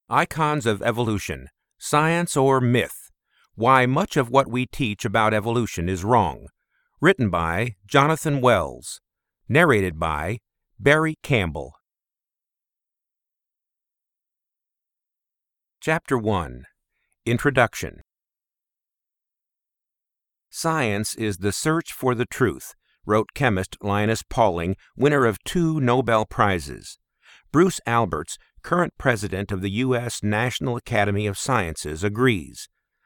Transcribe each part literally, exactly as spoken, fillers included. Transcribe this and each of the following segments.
Icons of Evolution, Science or Myth? Why much of what we teach about evolution is wrong. Written by Jonathan Wells. Narrated by Barry Campbell. Chapter one. Introduction. Science is the search for the truth, wrote chemist Linus Pauling, winner of two Nobel Prizes. Bruce Alberts, current president of the U S National Academy of Sciences, agrees.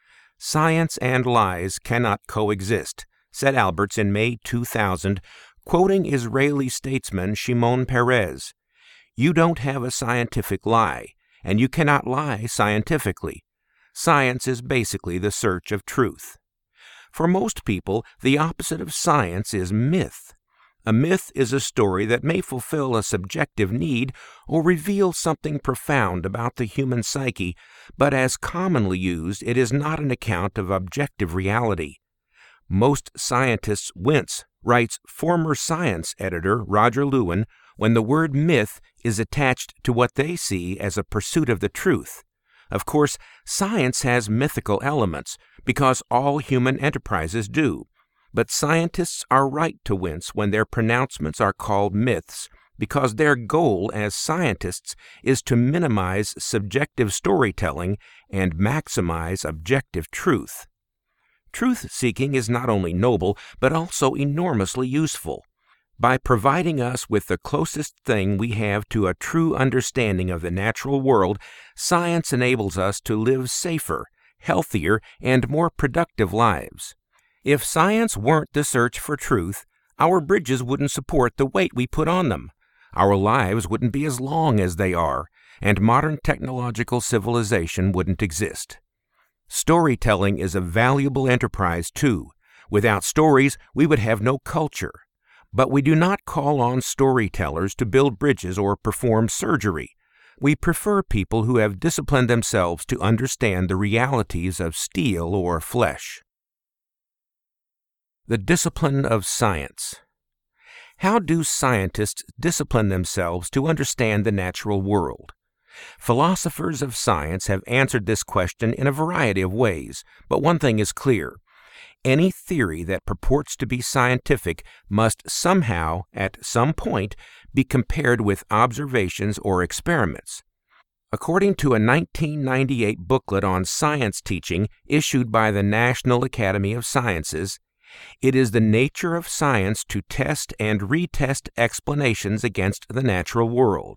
Science and lies cannot coexist, said Alberts in May two thousand, quoting Israeli statesman Shimon Peres. You don't have a scientific lie, and you cannot lie scientifically. Science is basically the search of truth. For most people, the opposite of science is myth. A myth is a story that may fulfill a subjective need or reveal something profound about the human psyche, but as commonly used, it is not an account of objective reality. Most scientists wince, writes former science editor Roger Lewin, when the word myth is attached to what they see as a pursuit of the truth. Of course, science has mythical elements, because all human enterprises do. But scientists are right to wince when their pronouncements are called myths, because their goal as scientists is to minimize subjective storytelling and maximize objective truth. Truth-seeking is not only noble, but also enormously useful. By providing us with the closest thing we have to a true understanding of the natural world, science enables us to live safer, healthier, and more productive lives. If science weren't the search for truth, our bridges wouldn't support the weight we put on them. Our lives wouldn't be as long as they are, and modern technological civilization wouldn't exist. Storytelling is a valuable enterprise, too. Without stories, we would have no culture. But we do not call on storytellers to build bridges or perform surgery. We prefer people who have disciplined themselves to understand the realities of steel or flesh. The discipline of science. How do scientists discipline themselves to understand the natural world? Philosophers of science have answered this question in a variety of ways, but one thing is clear. Any theory that purports to be scientific must somehow, at some point, be compared with observations or experiments. According to a nineteen ninety-eight booklet on science teaching issued by the National Academy of Sciences, it is the nature of science to test and retest explanations against the natural world.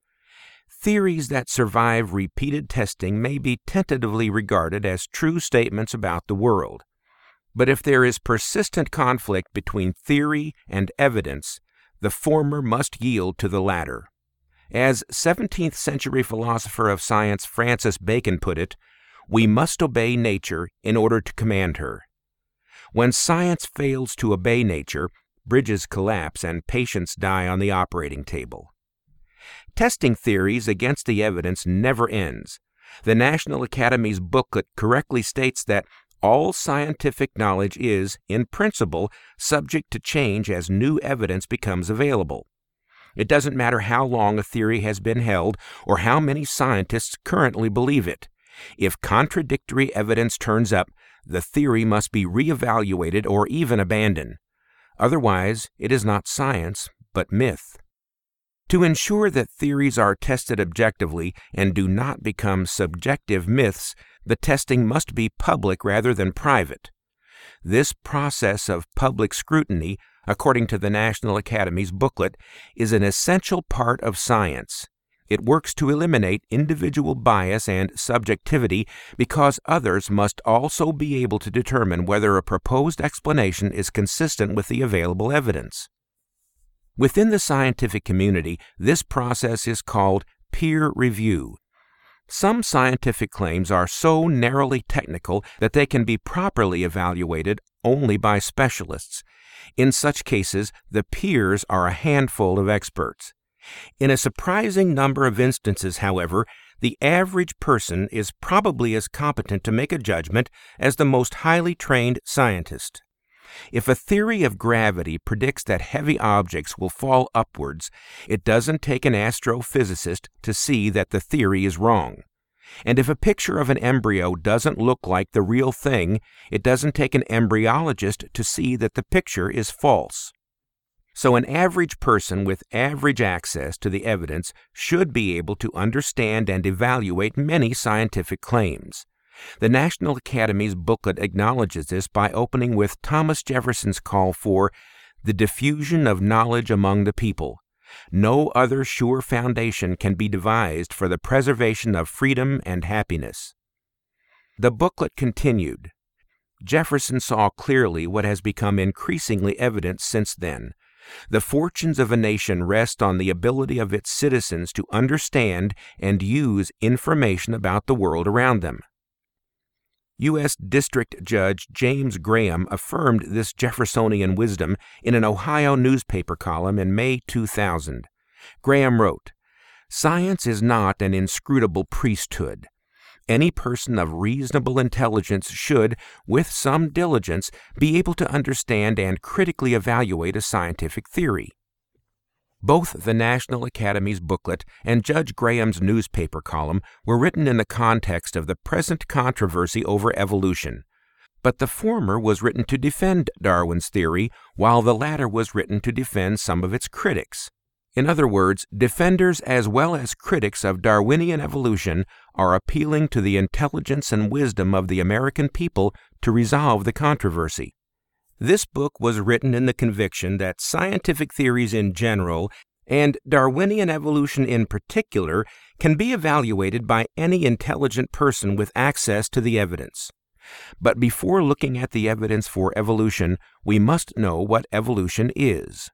Theories that survive repeated testing may be tentatively regarded as true statements about the world. But if there is persistent conflict between theory and evidence, the former must yield to the latter. As seventeenth century philosopher of science Francis Bacon put it, we must obey nature in order to command her. When science fails to obey nature, bridges collapse and patients die on the operating table. Testing theories against the evidence never ends. The National Academy's booklet correctly states that all scientific knowledge is, in principle, subject to change as new evidence becomes available. It doesn't matter how long a theory has been held or how many scientists currently believe it. If contradictory evidence turns up, the theory must be reevaluated or even abandoned. Otherwise, it is not science, but myth. To ensure that theories are tested objectively and do not become subjective myths, the testing must be public rather than private. This process of public scrutiny, according to the National Academy's booklet, is an essential part of science. It works to eliminate individual bias and subjectivity because others must also be able to determine whether a proposed explanation is consistent with the available evidence. Within the scientific community, this process is called peer review. Some scientific claims are so narrowly technical that they can be properly evaluated only by specialists. In such cases, the peers are a handful of experts. In a surprising number of instances, however, the average person is probably as competent to make a judgment as the most highly trained scientist. If a theory of gravity predicts that heavy objects will fall upwards, it doesn't take an astrophysicist to see that the theory is wrong. And if a picture of an embryo doesn't look like the real thing, it doesn't take an embryologist to see that the picture is false. So an average person with average access to the evidence should be able to understand and evaluate many scientific claims. The National Academy's booklet acknowledges this by opening with Thomas Jefferson's call for the diffusion of knowledge among the people. No other sure foundation can be devised for the preservation of freedom and happiness. The booklet continued. Jefferson saw clearly what has become increasingly evident since then. The fortunes of a nation rest on the ability of its citizens to understand and use information about the world around them. U S District Judge James Graham affirmed this Jeffersonian wisdom in an Ohio newspaper column in May two thousand. Graham wrote, "Science is not an inscrutable priesthood. Any person of reasonable intelligence should, with some diligence, be able to understand and critically evaluate a scientific theory." Both the National Academy's booklet and Judge Graham's newspaper column were written in the context of the present controversy over evolution, but the former was written to defend Darwin's theory, while the latter was written to defend some of its critics. In other words, defenders as well as critics of Darwinian evolution are appealing to the intelligence and wisdom of the American people to resolve the controversy. This book was written in the conviction that scientific theories in general, and Darwinian evolution in particular, can be evaluated by any intelligent person with access to the evidence. But before looking at the evidence for evolution, we must know what evolution is.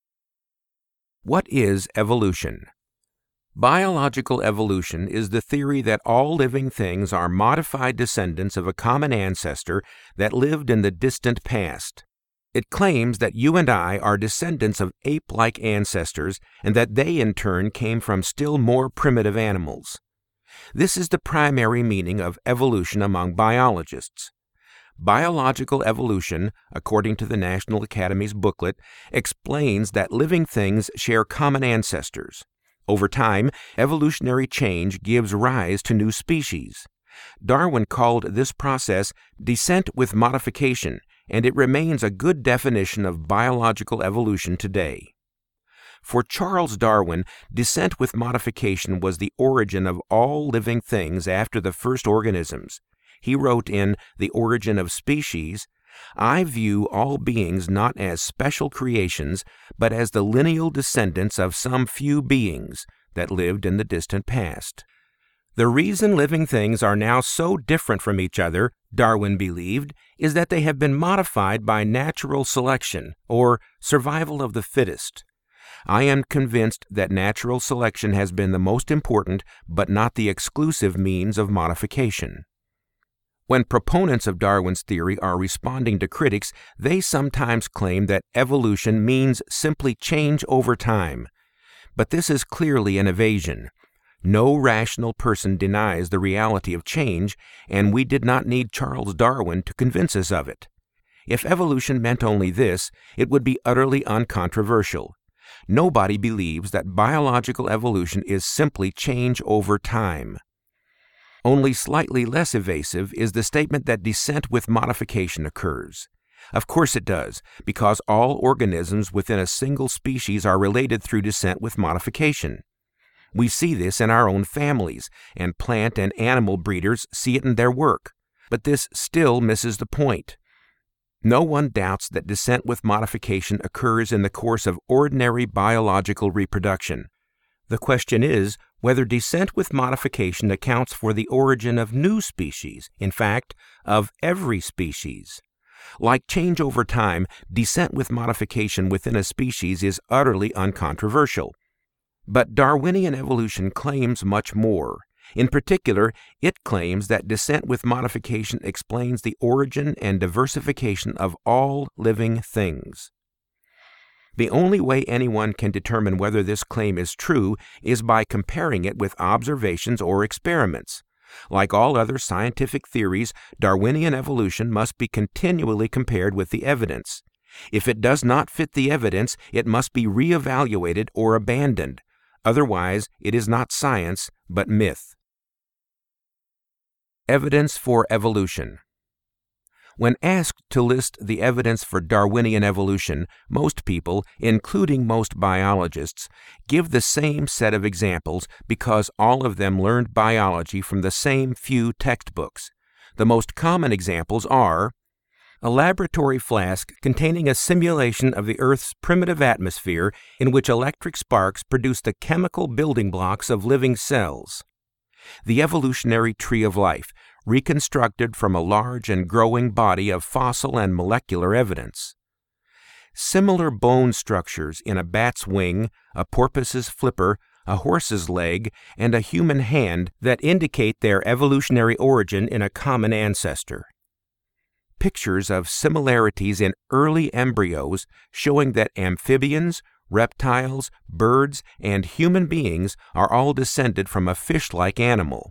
What is evolution? Biological evolution is the theory that all living things are modified descendants of a common ancestor that lived in the distant past. It claims that you and I are descendants of ape-like ancestors and that they in turn came from still more primitive animals. This is the primary meaning of evolution among biologists. Biological evolution, according to the National Academy's booklet, explains that living things share common ancestors. Over time, evolutionary change gives rise to new species. Darwin called this process descent with modification, and it remains a good definition of biological evolution today. For Charles Darwin, descent with modification was the origin of all living things after the first organisms. He wrote in The Origin of Species, "I view all beings not as special creations, but as the lineal descendants of some few beings that lived in the distant past." The reason living things are now so different from each other, Darwin believed, is that they have been modified by natural selection, or survival of the fittest. I am convinced that natural selection has been the most important, but not the exclusive means of modification. When proponents of Darwin's theory are responding to critics, they sometimes claim that evolution means simply change over time. But this is clearly an evasion. No rational person denies the reality of change, and we did not need Charles Darwin to convince us of it. If evolution meant only this, it would be utterly uncontroversial. Nobody believes that biological evolution is simply change over time. Only slightly less evasive is the statement that descent with modification occurs. Of course it does, because all organisms within a single species are related through descent with modification. We see this in our own families, and plant and animal breeders see it in their work. But this still misses the point. No one doubts that descent with modification occurs in the course of ordinary biological reproduction. The question is whether descent with modification accounts for the origin of new species, in fact, of every species. Like change over time, descent with modification within a species is utterly uncontroversial. But Darwinian evolution claims much more. In particular, it claims that descent with modification explains the origin and diversification of all living things. The only way anyone can determine whether this claim is true is by comparing it with observations or experiments. Like all other scientific theories, Darwinian evolution must be continually compared with the evidence. If it does not fit the evidence, it must be reevaluated or abandoned. Otherwise, it is not science, but myth. Evidence for evolution. When asked to list the evidence for Darwinian evolution, most people, including most biologists, give the same set of examples because all of them learned biology from the same few textbooks. The most common examples are a laboratory flask containing a simulation of the Earth's primitive atmosphere in which electric sparks produce the chemical building blocks of living cells. The evolutionary tree of life, reconstructed from a large and growing body of fossil and molecular evidence. Similar bone structures in a bat's wing, a porpoise's flipper, a horse's leg, and a human hand that indicate their evolutionary origin in a common ancestor. Pictures of similarities in early embryos showing that amphibians, reptiles, birds, and human beings are all descended from a fish-like animal.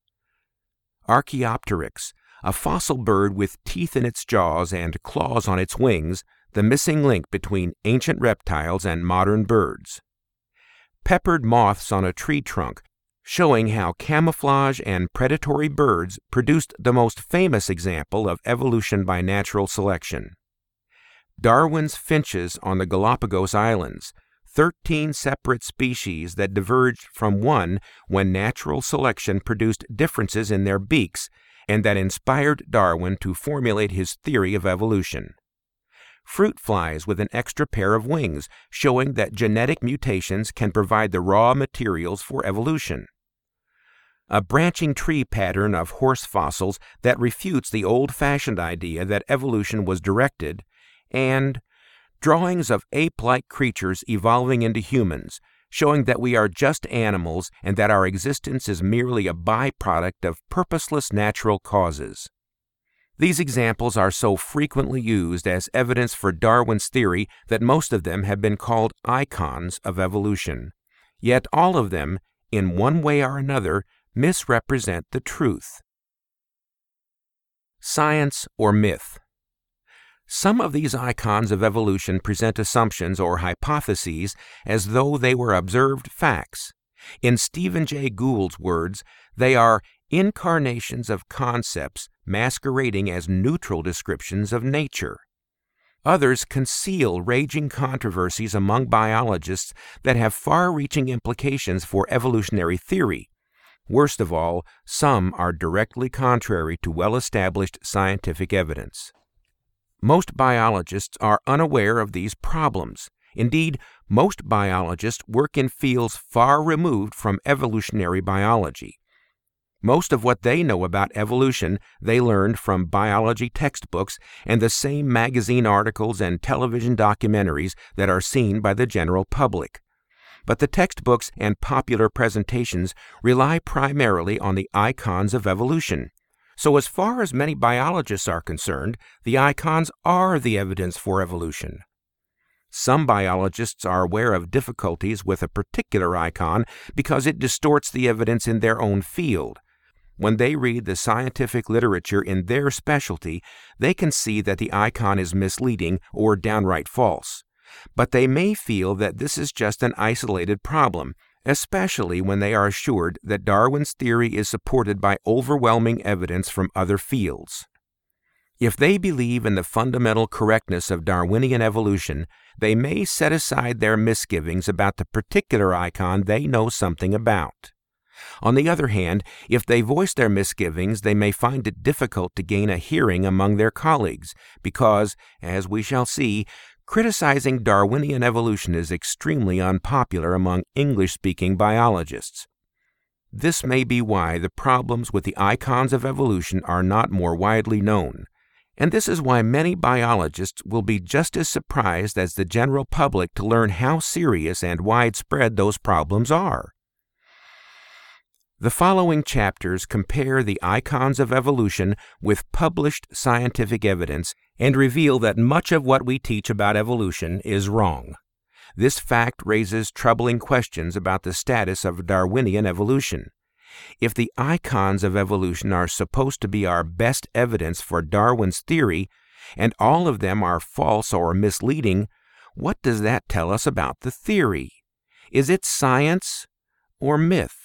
Archaeopteryx, a fossil bird with teeth in its jaws and claws on its wings, the missing link between ancient reptiles and modern birds. Peppered moths on a tree trunk, showing how camouflage and predatory birds produced the most famous example of evolution by natural selection. Darwin's finches on the Galapagos Islands, thirteen separate species that diverged from one when natural selection produced differences in their beaks and that inspired Darwin to formulate his theory of evolution. Fruit flies with an extra pair of wings, showing that genetic mutations can provide the raw materials for evolution. A branching tree pattern of horse fossils that refutes the old-fashioned idea that evolution was directed, and drawings of ape-like creatures evolving into humans, showing that we are just animals and that our existence is merely a byproduct of purposeless natural causes. These examples are so frequently used as evidence for Darwin's theory that most of them have been called icons of evolution. Yet all of them, in one way or another, misrepresent the truth. Science or myth. Some of these icons of evolution present assumptions or hypotheses as though they were observed facts. In Stephen Jay Gould's words, they are incarnations of concepts masquerading as neutral descriptions of nature. Others conceal raging controversies among biologists that have far-reaching implications for evolutionary theory. Worst of all, some are directly contrary to well-established scientific evidence. Most biologists are unaware of these problems. Indeed, most biologists work in fields far removed from evolutionary biology. Most of what they know about evolution they learned from biology textbooks and the same magazine articles and television documentaries that are seen by the general public. But the textbooks and popular presentations rely primarily on the icons of evolution. So as far as many biologists are concerned, the icons are the evidence for evolution. Some biologists are aware of difficulties with a particular icon because it distorts the evidence in their own field. When they read the scientific literature in their specialty, they can see that the icon is misleading or downright false. But they may feel that this is just an isolated problem, especially when they are assured that Darwin's theory is supported by overwhelming evidence from other fields. If they believe in the fundamental correctness of Darwinian evolution, they may set aside their misgivings about the particular icon they know something about. On the other hand, if they voice their misgivings, they may find it difficult to gain a hearing among their colleagues because, as we shall see, criticizing Darwinian evolution is extremely unpopular among English-speaking biologists. This may be why the problems with the icons of evolution are not more widely known, and this is why many biologists will be just as surprised as the general public to learn how serious and widespread those problems are. The following chapters compare the icons of evolution with published scientific evidence and reveal that much of what we teach about evolution is wrong. This fact raises troubling questions about the status of Darwinian evolution. If the icons of evolution are supposed to be our best evidence for Darwin's theory, and all of them are false or misleading, what does that tell us about the theory? Is it science or myth?